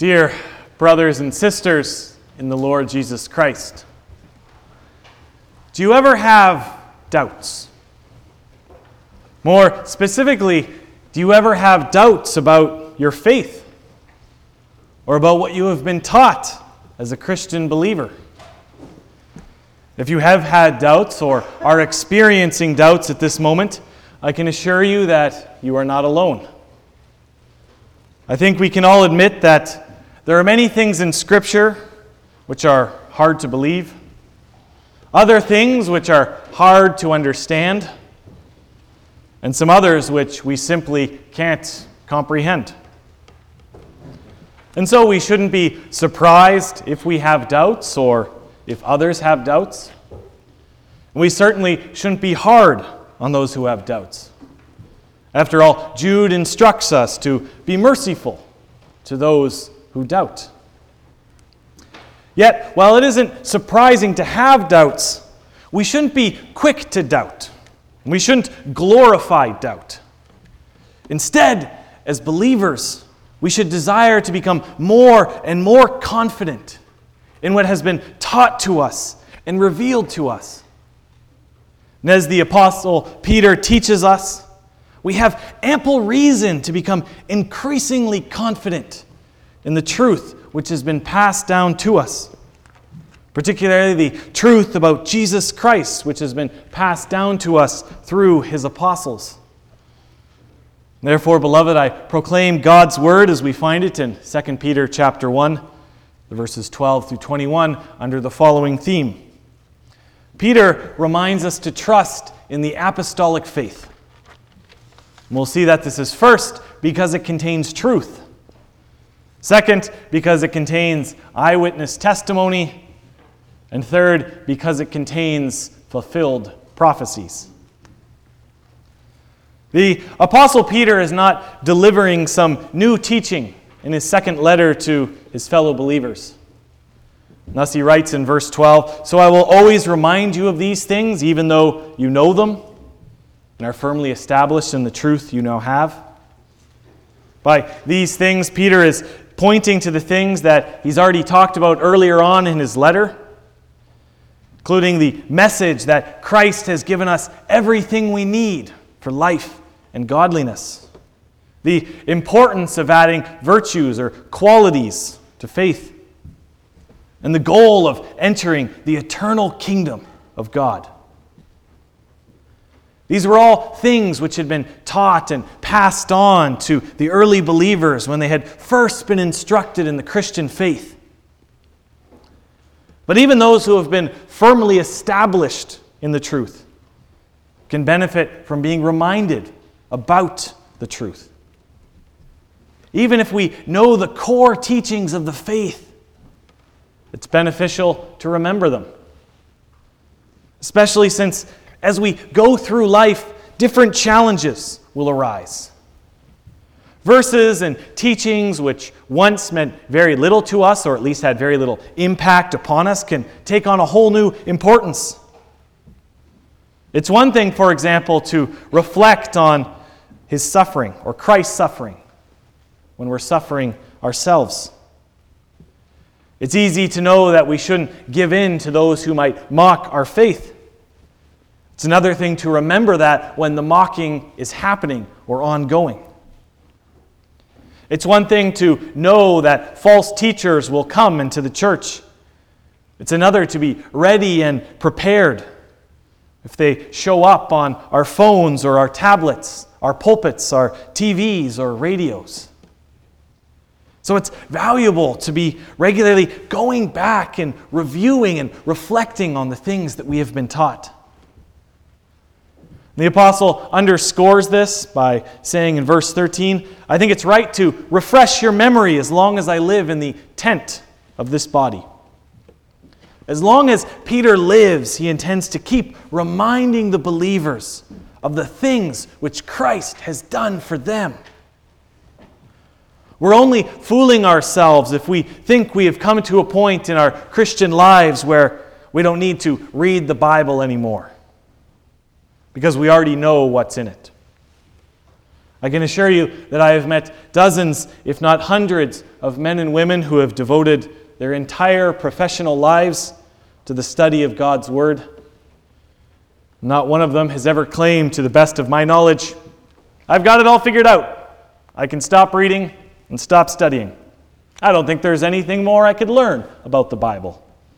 Dear brothers and sisters in the Lord Jesus Christ, do you ever have doubts? More specifically, do you ever have doubts about your faith or about what you have been taught as a Christian believer? If you have had doubts or are experiencing doubts at this moment, I can assure you that you are not alone. I think we can all admit that there are many things in Scripture which are hard to believe, other things which are hard to understand, and some others which we simply can't comprehend. And so we shouldn't be surprised if we have doubts or if others have doubts. We certainly shouldn't be hard on those who have doubts. After all, Jude instructs us to be merciful to those who doubt. Yet, while it isn't surprising to have doubts, we shouldn't be quick to doubt. We shouldn't glorify doubt. Instead, as believers, we should desire to become more and more confident in what has been taught to us and revealed to us. And as the Apostle Peter teaches us, we have ample reason to become increasingly confident in the truth which has been passed down to us, particularly the truth about Jesus Christ, which has been passed down to us through his apostles. Therefore, beloved, I proclaim God's word as we find it in 2 Peter chapter 1, the verses 12 through 21, under the following theme. Peter reminds us to trust in the apostolic faith. And we'll see that this is first because it contains truth. Second, because it contains eyewitness testimony. And third, because it contains fulfilled prophecies. The Apostle Peter is not delivering some new teaching in his second letter to his fellow believers. Thus he writes in verse 12, "So I will always remind you of these things, even though you know them and are firmly established in the truth you now have." By these things, Peter is pointing to the things that he's already talked about earlier on in his letter, including the message that Christ has given us everything we need for life and godliness, the importance of adding virtues or qualities to faith, and the goal of entering the eternal kingdom of God. These were all things which had been taught and passed on to the early believers when they had first been instructed in the Christian faith. But even those who have been firmly established in the truth can benefit from being reminded about the truth. Even if we know the core teachings of the faith, it's beneficial to remember them. Especially since as we go through life, different challenges will arise. Verses and teachings which once meant very little to us, or at least had very little impact upon us, can take on a whole new importance. It's one thing, for example, to reflect on his suffering, or Christ's suffering, when we're suffering ourselves. It's easy to know that we shouldn't give in to those who might mock our faith. It's another thing to remember that when the mocking is happening or ongoing. It's one thing to know that false teachers will come into the church. It's another to be ready and prepared if they show up on our phones or our tablets, our pulpits, our TVs or radios. So it's valuable to be regularly going back and reviewing and reflecting on the things that we have been taught. The apostle underscores this by saying in verse 13, "I think it's right to refresh your memory as long as I live in the tent of this body." As long as Peter lives, he intends to keep reminding the believers of the things which Christ has done for them. We're only fooling ourselves if we think we have come to a point in our Christian lives where we don't need to read the Bible anymore, because we already know what's in it. I can assure you that I have met dozens, if not hundreds, of men and women who have devoted their entire professional lives to the study of God's Word. Not one of them has ever claimed, to the best of my knowledge, "I've got it all figured out. I can stop reading and stop studying. I don't think there's anything more I could learn about the Bible."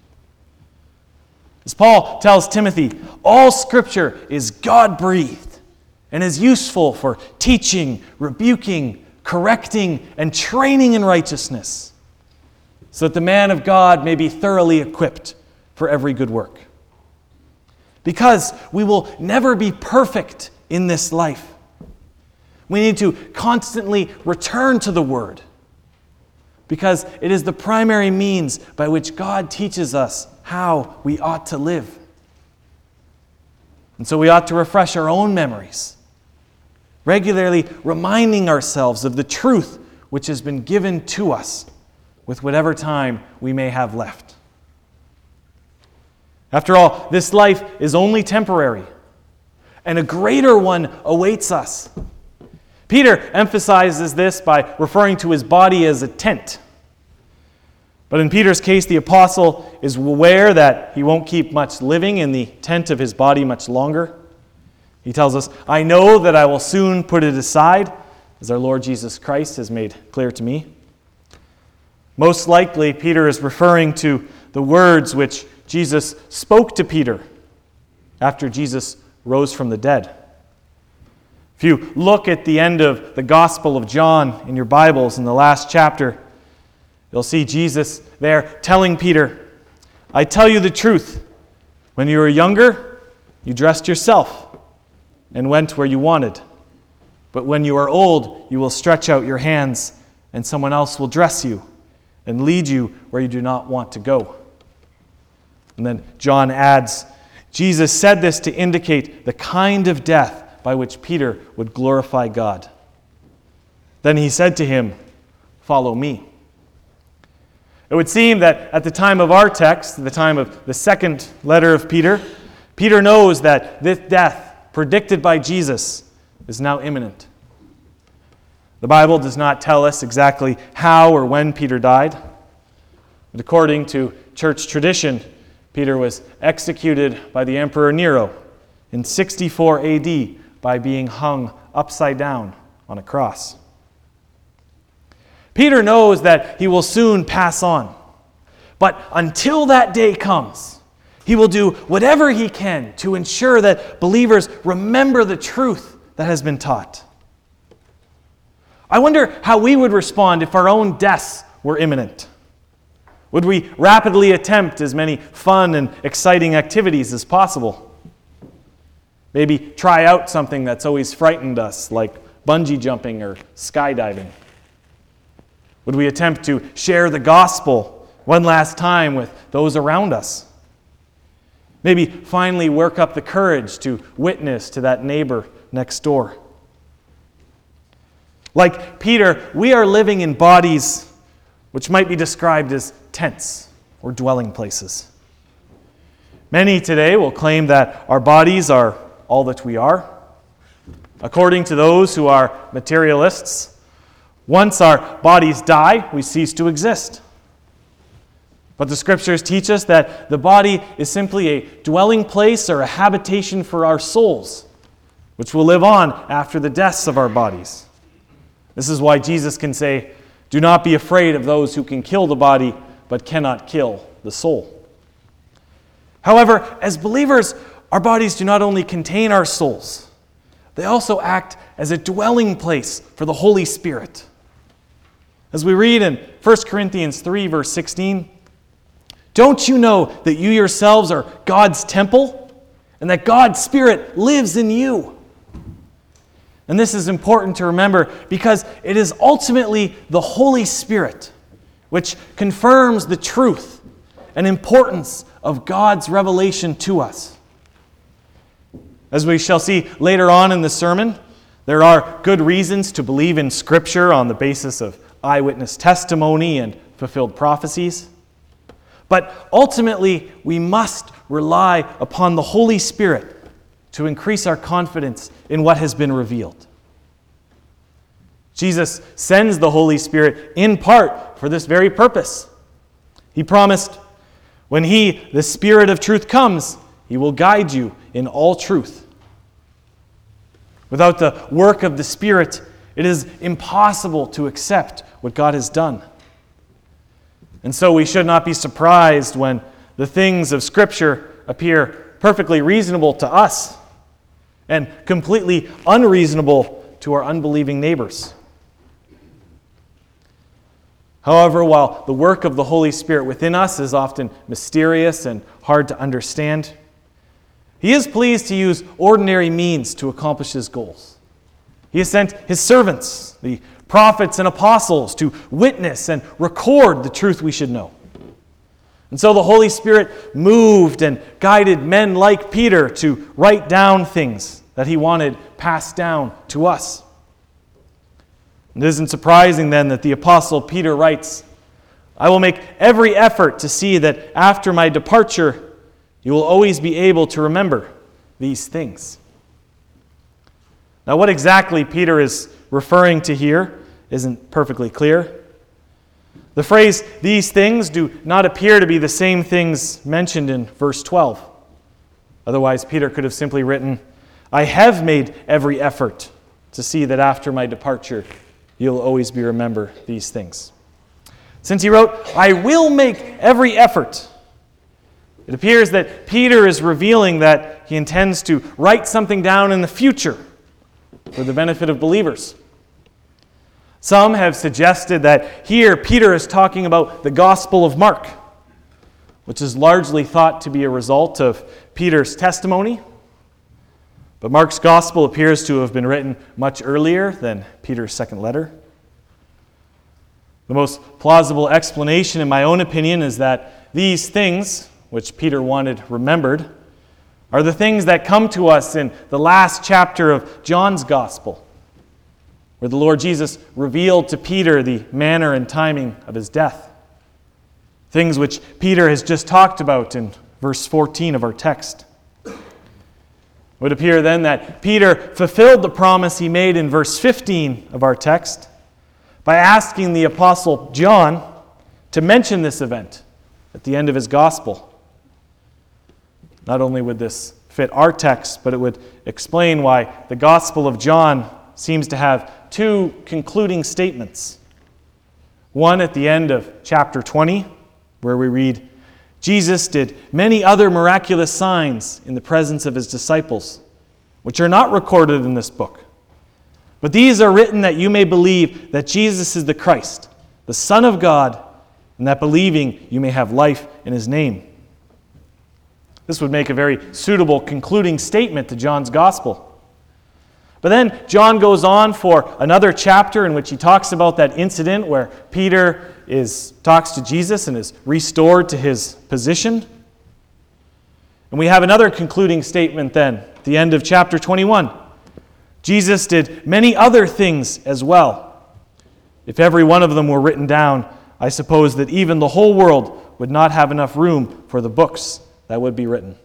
As Paul tells Timothy, all Scripture is God-breathed and is useful for teaching, rebuking, correcting, and training in righteousness, so that the man of God may be thoroughly equipped for every good work. Because we will never be perfect in this life, we need to constantly return to the Word, because it is the primary means by which God teaches us how we ought to live. And so we ought to refresh our own memories, regularly reminding ourselves of the truth which has been given to us with whatever time we may have left. After all, this life is only temporary, and a greater one awaits us. Peter emphasizes this by referring to his body as a tent. But in Peter's case, the apostle is aware that he won't keep much living in the tent of his body much longer. He tells us, "I know that I will soon put it aside, as our Lord Jesus Christ has made clear to me." Most likely, Peter is referring to the words which Jesus spoke to Peter after Jesus rose from the dead. If you look at the end of the Gospel of John in your Bibles, in the last chapter, you'll see Jesus there telling Peter, "I tell you the truth, when you were younger, you dressed yourself and went where you wanted. But when you are old, you will stretch out your hands, and someone else will dress you and lead you where you do not want to go." And then John adds, Jesus said this to indicate the kind of death by which Peter would glorify God. Then he said to him, "Follow me." It would seem that at the time of our text, the time of the second letter of Peter, Peter knows that this death predicted by Jesus is now imminent. The Bible does not tell us exactly how or when Peter died. But according to church tradition, Peter was executed by the Emperor Nero in 64 AD by being hung upside down on a cross. Peter knows that he will soon pass on. But until that day comes, he will do whatever he can to ensure that believers remember the truth that has been taught. I wonder how we would respond if our own deaths were imminent. Would we rapidly attempt as many fun and exciting activities as possible? Maybe try out something that's always frightened us, like bungee jumping or skydiving. Would we attempt to share the gospel one last time with those around us? Maybe finally work up the courage to witness to that neighbor next door. Like Peter, we are living in bodies which might be described as tents or dwelling places. Many today will claim that our bodies are all that we are. According to those who are materialists, once our bodies die, we cease to exist. But the Scriptures teach us that the body is simply a dwelling place or a habitation for our souls, which will live on after the deaths of our bodies. This is why Jesus can say, "Do not be afraid of those who can kill the body, but cannot kill the soul." However, as believers, our bodies do not only contain our souls, they also act as a dwelling place for the Holy Spirit. As we read in 1 Corinthians 3, verse 16, "Don't you know that you yourselves are God's temple, and that God's Spirit lives in you?" And this is important to remember because it is ultimately the Holy Spirit which confirms the truth and importance of God's revelation to us. As we shall see later on in the sermon, there are good reasons to believe in Scripture on the basis of eyewitness testimony and fulfilled prophecies. But ultimately, we must rely upon the Holy Spirit to increase our confidence in what has been revealed. Jesus sends the Holy Spirit in part for this very purpose. He promised, when He, the Spirit of truth, comes, He will guide you in all truth. Without the work of the Spirit, it is impossible to accept what God has done. And so we should not be surprised when the things of Scripture appear perfectly reasonable to us and completely unreasonable to our unbelieving neighbors. However, while the work of the Holy Spirit within us is often mysterious and hard to understand, He is pleased to use ordinary means to accomplish His goals. He has sent His servants, the prophets and apostles, to witness and record the truth we should know. And so the Holy Spirit moved and guided men like Peter to write down things that he wanted passed down to us. It isn't surprising then that the Apostle Peter writes, "I will make every effort to see that after my departure, you will always be able to remember these things." Now, what exactly Peter is referring to here isn't perfectly clear. The phrase, "these things," do not appear to be the same things mentioned in verse 12. Otherwise, Peter could have simply written, "I have made every effort to see that after my departure, you'll always be remember these things." Since he wrote, "I will make every effort," it appears that Peter is revealing that he intends to write something down in the future for the benefit of believers. Some have suggested that here Peter is talking about the Gospel of Mark, which is largely thought to be a result of Peter's testimony. But Mark's Gospel appears to have been written much earlier than Peter's second letter. The most plausible explanation, in my own opinion, is that these things, which Peter wanted remembered, are the things that come to us in the last chapter of John's Gospel, where the Lord Jesus revealed to Peter the manner and timing of his death. Things which Peter has just talked about in verse 14 of our text. It would appear then that Peter fulfilled the promise he made in verse 15 of our text by asking the Apostle John to mention this event at the end of his gospel. Not only would this fit our text, but it would explain why the Gospel of John seems to have two concluding statements. One at the end of chapter 20, where we read, "Jesus did many other miraculous signs in the presence of his disciples, which are not recorded in this book. But these are written that you may believe that Jesus is the Christ, the Son of God, and that believing you may have life in his name." This would make a very suitable concluding statement to John's Gospel. But then John goes on for another chapter in which he talks about that incident where Peter talks to Jesus and is restored to his position. And we have another concluding statement then, at the end of chapter 21. Jesus did many other things as well. If every one of them were written down, I suppose that even the whole world would not have enough room for the books that would be written.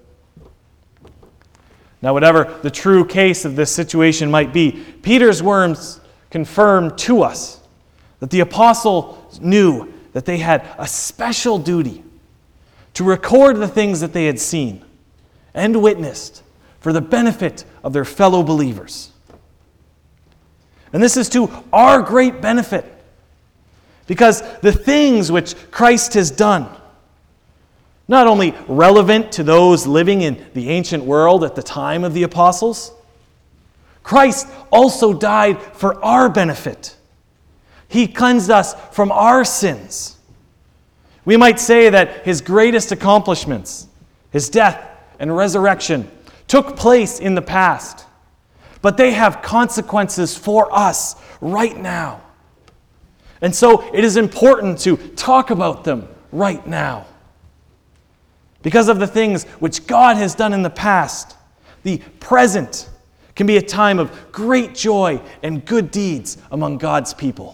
Now, whatever the true case of this situation might be, Peter's words confirm to us that the apostles knew that they had a special duty to record the things that they had seen and witnessed for the benefit of their fellow believers. And this is to our great benefit, because the things which Christ has done, not only relevant to those living in the ancient world at the time of the apostles, Christ also died for our benefit. He cleansed us from our sins. We might say that his greatest accomplishments, his death and resurrection, took place in the past, but they have consequences for us right now. And so it is important to talk about them right now. Because of the things which God has done in the past, the present can be a time of great joy and good deeds among God's people.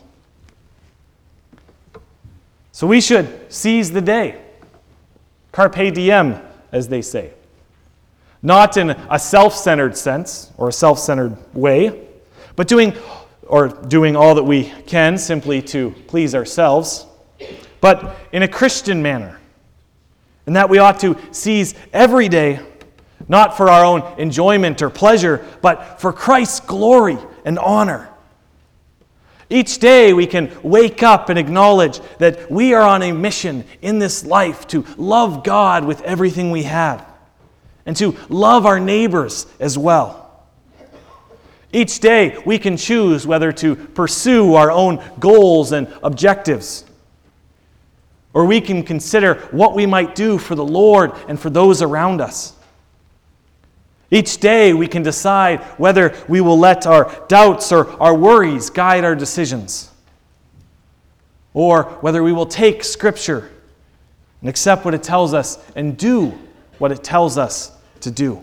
So we should seize the day. Carpe diem, as they say. Not in a self-centered sense or a self-centered way, but doing or doing all that we can simply to please ourselves, but in a Christian manner, and that we ought to seize every day, not for our own enjoyment or pleasure, but for Christ's glory and honor. Each day we can wake up and acknowledge that we are on a mission in this life to love God with everything we have and to love our neighbors as well. Each day we can choose whether to pursue our own goals and objectives, or we can consider what we might do for the Lord and for those around us. Each day we can decide whether we will let our doubts or our worries guide our decisions, or whether we will take Scripture and accept what it tells us and do what it tells us to do.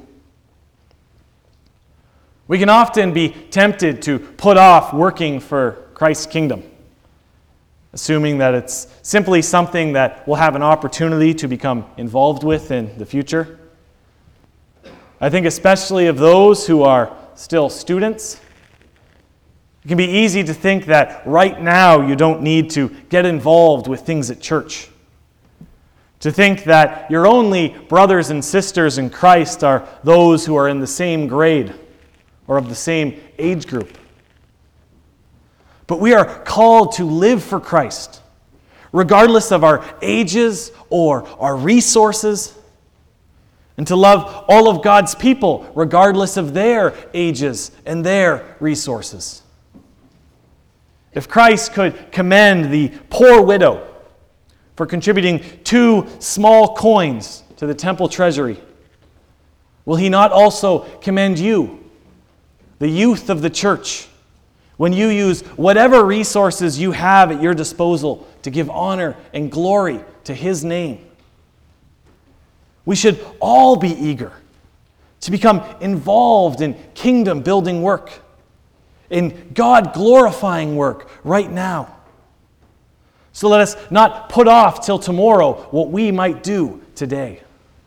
We can often be tempted to put off working for Christ's kingdom, assuming that it's simply something that we'll have an opportunity to become involved with in the future. I think especially of those who are still students, it can be easy to think that right now you don't need to get involved with things at church. To think that your only brothers and sisters in Christ are those who are in the same grade or of the same age group. But we are called to live for Christ, regardless of our ages or our resources, and to love all of God's people, regardless of their ages and their resources. If Christ could commend the poor widow for contributing 2 small coins to the temple treasury, will he not also commend you, the youth of the church, when you use whatever resources you have at your disposal to give honor and glory to his name? We should all be eager to become involved in kingdom-building work, in God-glorifying work right now. So let us not put off till tomorrow what we might do today.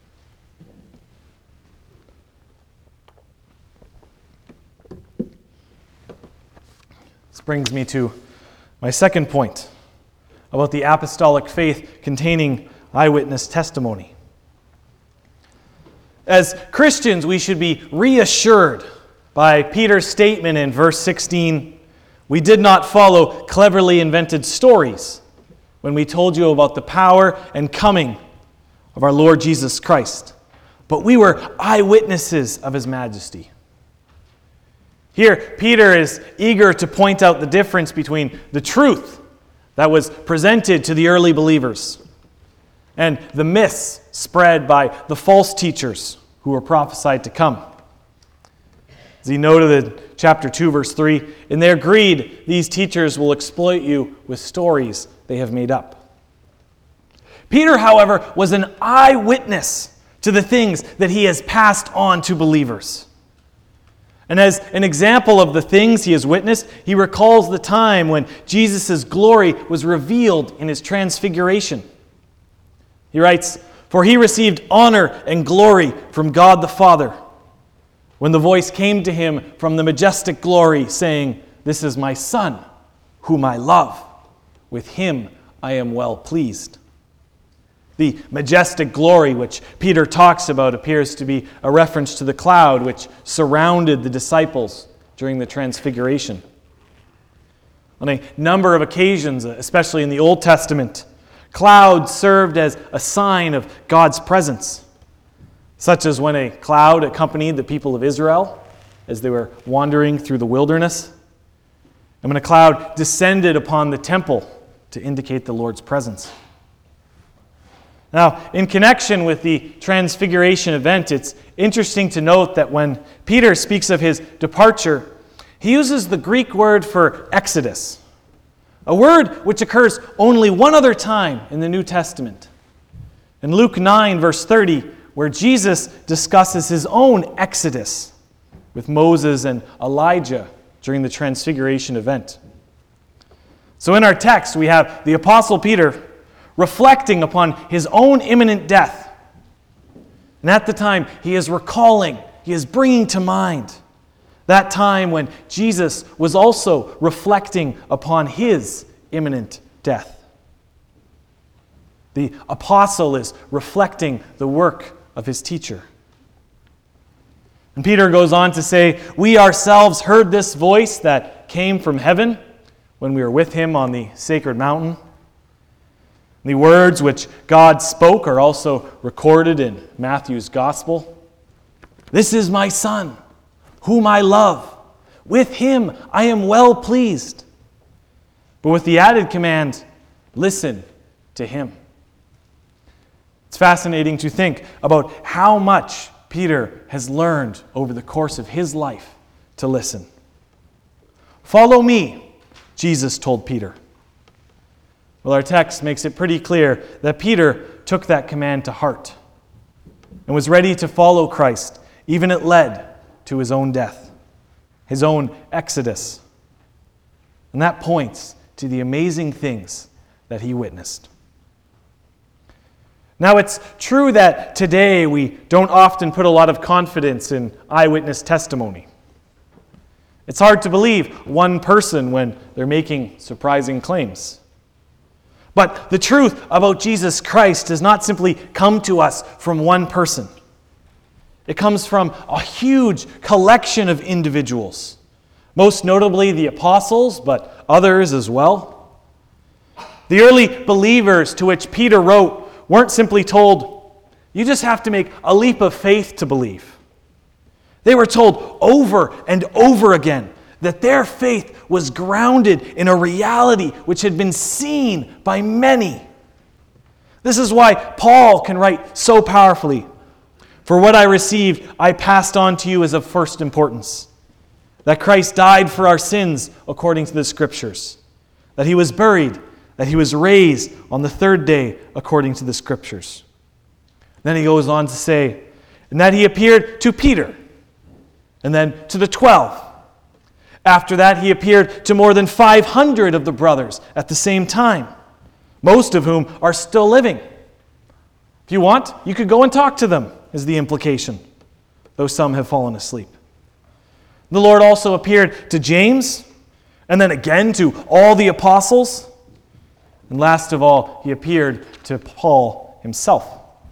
This brings me to my second point about the apostolic faith containing eyewitness testimony. As Christians, we should be reassured by Peter's statement in verse 16, "We did not follow cleverly invented stories when we told you about the power and coming of our Lord Jesus Christ, but we were eyewitnesses of his majesty." Here, Peter is eager to point out the difference between the truth that was presented to the early believers and the myths spread by the false teachers who were prophesied to come. As he noted in chapter 2, verse 3, "In their greed, these teachers will exploit you with stories they have made up." Peter, however, was an eyewitness to the things that he has passed on to believers. And as an example of the things he has witnessed, he recalls the time when Jesus' glory was revealed in his transfiguration. He writes, "For he received honor and glory from God the Father, when the voice came to him from the majestic glory, saying, 'This is my Son, whom I love. With him I am well pleased.'" The majestic glory which Peter talks about appears to be a reference to the cloud which surrounded the disciples during the transfiguration. On a number of occasions, especially in the Old Testament, clouds served as a sign of God's presence, such as when a cloud accompanied the people of Israel as they were wandering through the wilderness, and when a cloud descended upon the temple to indicate the Lord's presence. Now, in connection with the transfiguration event, it's interesting to note that when Peter speaks of his departure, he uses the Greek word for exodus, a word which occurs only one other time in the New Testament. In Luke 9, verse 30, where Jesus discusses his own exodus with Moses and Elijah during the transfiguration event. So in our text, we have the Apostle Peter reflecting upon his own imminent death. And at the time, he is recalling, he is bringing to mind That time when Jesus was also reflecting upon his imminent death. The apostle is reflecting the work of his teacher. And Peter goes on to say, "We ourselves heard this voice that came from heaven when we were with him on the sacred mountain." The words which God spoke are also recorded in Matthew's gospel. "This is my Son, whom I love. With him I am well pleased." But with the added command, listen to him. It's fascinating to think about how much Peter has learned over the course of his life to listen. "Follow me," Jesus told Peter. Well, our text makes it pretty clear that Peter took that command to heart and was ready to follow Christ, even it led to his own death, his own exodus. And that points to the amazing things that he witnessed. Now, it's true that today we don't often put a lot of confidence in eyewitness testimony. It's hard to believe one person when they're making surprising claims. But the truth about Jesus Christ does not simply come to us from one person. It comes from a huge collection of individuals, most notably the apostles, but others as well. The early believers to which Peter wrote weren't simply told, "You just have to make a leap of faith to believe." They were told over and over again that their faith was grounded in a reality which had been seen by many. This is why Paul can write so powerfully, "For what I received, I passed on to you as of first importance, that Christ died for our sins according to the Scriptures, that he was buried, that he was raised on the third day according to the Scriptures." Then he goes on to say, "And that he appeared to Peter, and then to the 12. After that, he appeared to more than 500 of the brothers at the same time, most of whom are still living. If you want, you could go and talk to them," is the implication, though some have fallen asleep. The Lord also appeared to James, and then again to all the apostles. And last of all, he appeared to Paul himself.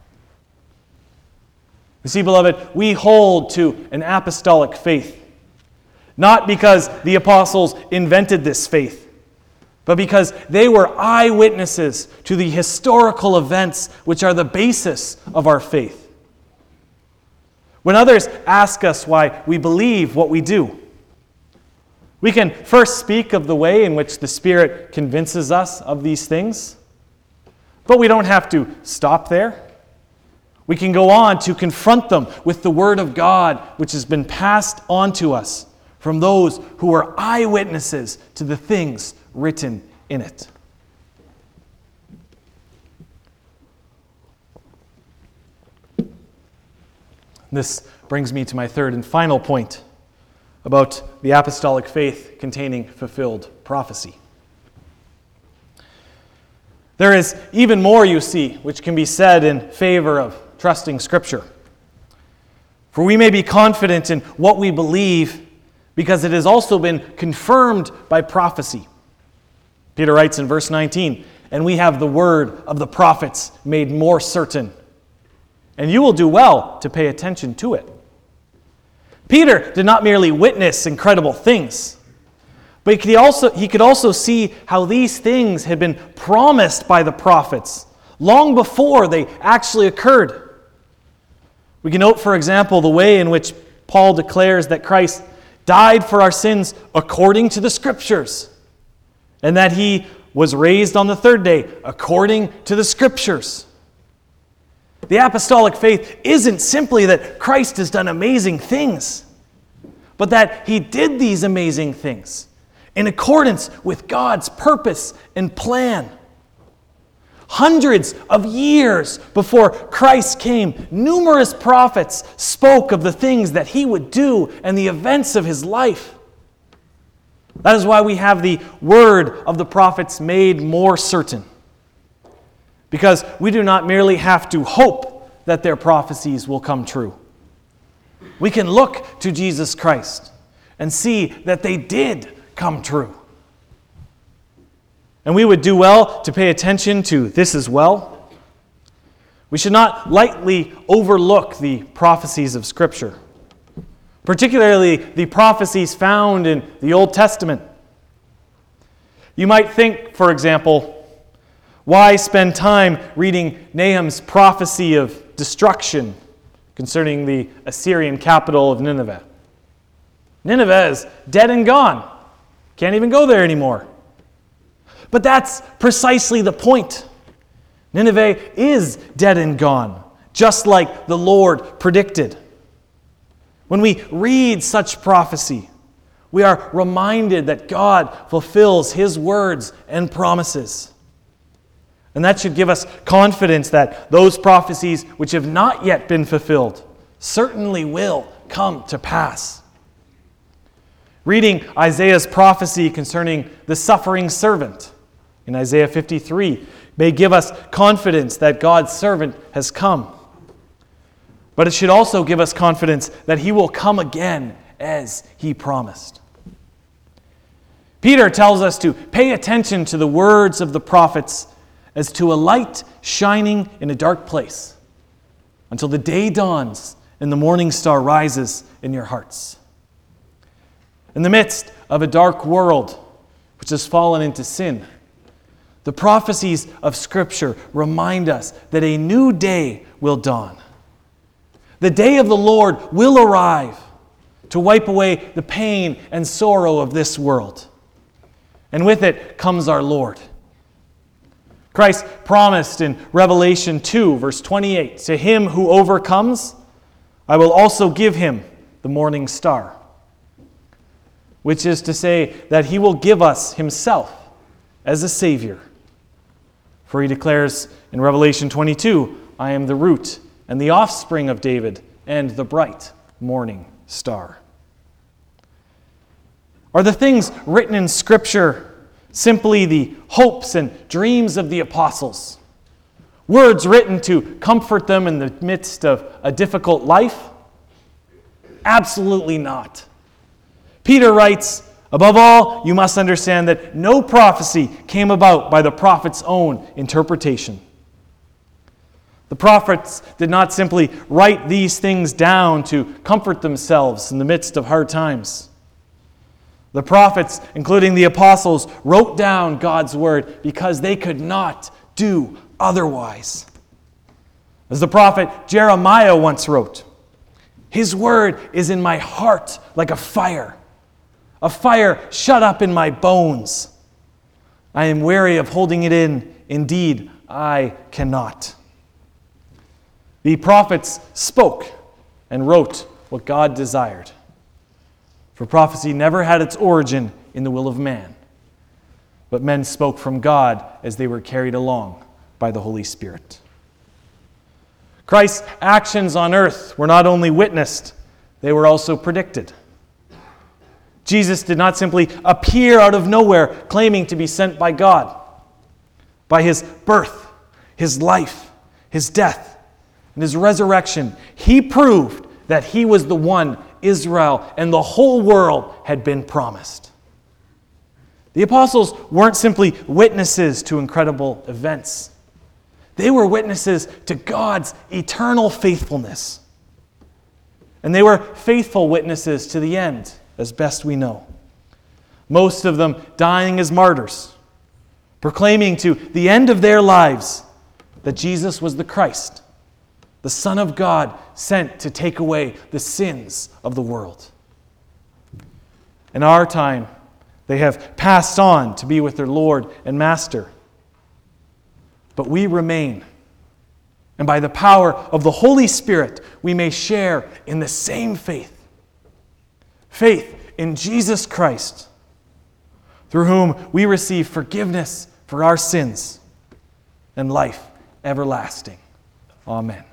You see, beloved, we hold to an apostolic faith, not because the apostles invented this faith, but because they were eyewitnesses to the historical events which are the basis of our faith. When others ask us why we believe what we do, we can first speak of the way in which the Spirit convinces us of these things, but we don't have to stop there. We can go on to confront them with the Word of God, which has been passed on to us from those who are eyewitnesses to the things written in it. This brings me to my third and final point about the apostolic faith containing fulfilled prophecy. There is even more, you see, which can be said in favor of trusting Scripture. For we may be confident in what we believe because it has also been confirmed by prophecy. Peter writes in verse 19, "And we have the word of the prophets made more certain, and you will do well to pay attention to it." Peter did not merely witness incredible things, but he could also see how these things had been promised by the prophets long before they actually occurred. We can note, for example, the way in which Paul declares that Christ died for our sins according to the Scriptures, and that he was raised on the third day according to the Scriptures. The apostolic faith isn't simply that Christ has done amazing things, but that he did these amazing things in accordance with God's purpose and plan. Hundreds of years before Christ came, numerous prophets spoke of the things that he would do and the events of his life. That is why we have the word of the prophets made more certain. Because we do not merely have to hope that their prophecies will come true. We can look to Jesus Christ and see that they did come true. And we would do well to pay attention to this as well. We should not lightly overlook the prophecies of Scripture, particularly the prophecies found in the Old Testament. You might think, for example, why spend time reading Nahum's prophecy of destruction concerning the Assyrian capital of Nineveh? Nineveh is dead and gone. Can't even go there anymore. But that's precisely the point. Nineveh is dead and gone, just like the Lord predicted. When we read such prophecy, we are reminded that God fulfills His words and promises. And that should give us confidence that those prophecies which have not yet been fulfilled certainly will come to pass. Reading Isaiah's prophecy concerning the suffering servant in Isaiah 53 may give us confidence that God's servant has come. But it should also give us confidence that He will come again as He promised. Peter tells us to pay attention to the words of the prophets as to a light shining in a dark place until the day dawns and the morning star rises in your hearts. In the midst of a dark world which has fallen into sin, the prophecies of Scripture remind us that a new day will dawn. The day of the Lord will arrive to wipe away the pain and sorrow of this world. And with it comes our Lord. Christ promised in Revelation 2, verse 28, "To him who overcomes, I will also give him the morning star." Which is to say that He will give us Himself as a Savior. For He declares in Revelation 22, "I am the root and the offspring of David and the bright morning star." Are the things written in Scripture simply the hopes and dreams of the apostles? Words written to comfort them in the midst of a difficult life? Absolutely not. Peter writes, "Above all, you must understand that no prophecy came about by the prophet's own interpretation." The prophets did not simply write these things down to comfort themselves in the midst of hard times. The prophets, including the apostles, wrote down God's word because they could not do otherwise. As the prophet Jeremiah once wrote, "His word is in my heart like a fire shut up in my bones. I am weary of holding it in. Indeed, I cannot." The prophets spoke and wrote what God desired. For prophecy never had its origin in the will of man, but men spoke from God as they were carried along by the Holy Spirit. Christ's actions on earth were not only witnessed, they were also predicted. Jesus did not simply appear out of nowhere claiming to be sent by God. By His birth, His life, His death, and His resurrection, He proved that He was the one Israel and the whole world had been promised. The apostles weren't simply witnesses to incredible events. They were witnesses to God's eternal faithfulness. And they were faithful witnesses to the end, as best we know. Most of them dying as martyrs, proclaiming to the end of their lives that Jesus was the Christ, the Son of God sent to take away the sins of the world. In our time, they have passed on to be with their Lord and Master. But we remain. And by the power of the Holy Spirit, we may share in the same faith. Faith in Jesus Christ, through whom we receive forgiveness for our sins and life everlasting. Amen.